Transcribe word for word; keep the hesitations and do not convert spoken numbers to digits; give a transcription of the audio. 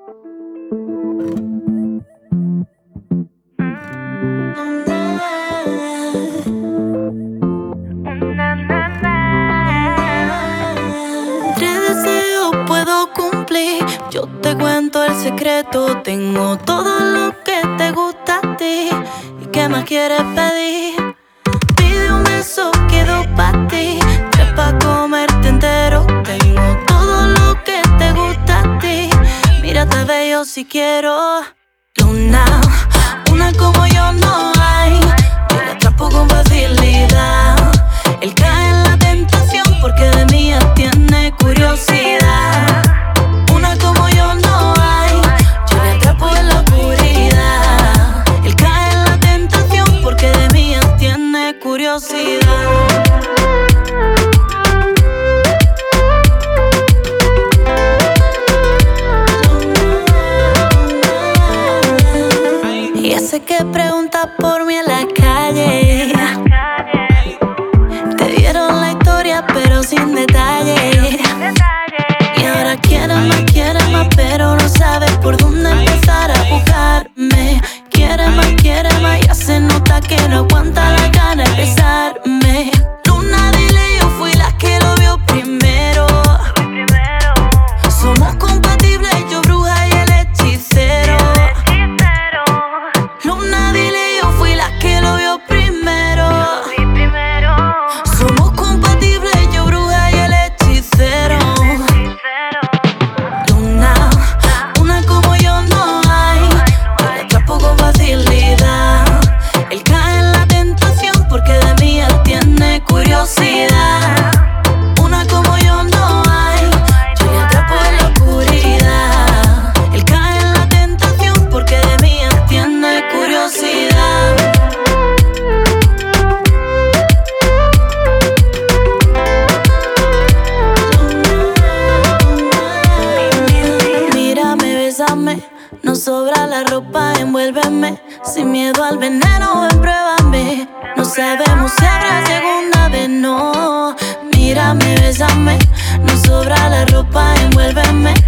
Tres deseos puedo cumplir. Yo te cuento el secreto. Tengo todo lo que te gusta a ti. ¿Y qué más quieres pedir? Pide un beso, quedo pa' ti. Tres pa' comerte entero. Tengo todo lo que te gusta a ti. Mírate bello si quiero. Luna, una como yo no hay. Yo la atrapo con facilidad. Él cae en la tentación porque de mí él tiene curiosidad. Una como yo no hay. Yo le atrapo en la oscuridad. Él cae en la tentación porque de mí él tiene curiosidad. Y ese que pregunta por mí en la calle, te dieron la historia pero sin detalle. Y ahora quiere más, quiere más, pero no sabe por dónde empezar a buscarme. Quiere más, quiere más, ya se nota que no aguanta la gana de besarme. Luna, dile, yo fui la que lo vio primero. Somos compatibles, yo bruja y el hechicero. Luna, dile, yo fui la que lo vio primero. Somos compatibles, yo bruja y el hechicero. Luna, una como yo no hay. Yo la atrapo con facilidad. Él cae en la tentación porque de mí él tiene curiosidad. Una como yo no hay. Yo le atrapo en la oscuridad. Él cae en la tentación porque de mí él tiene curiosidad. Mírame, bésame, no sobra la ropa, envuélveme. Sin miedo al veneno, ven, pruébame. No sabemos si habrá segunda vez, no. Mírame, bésame, no sobra la ropa, envuélveme.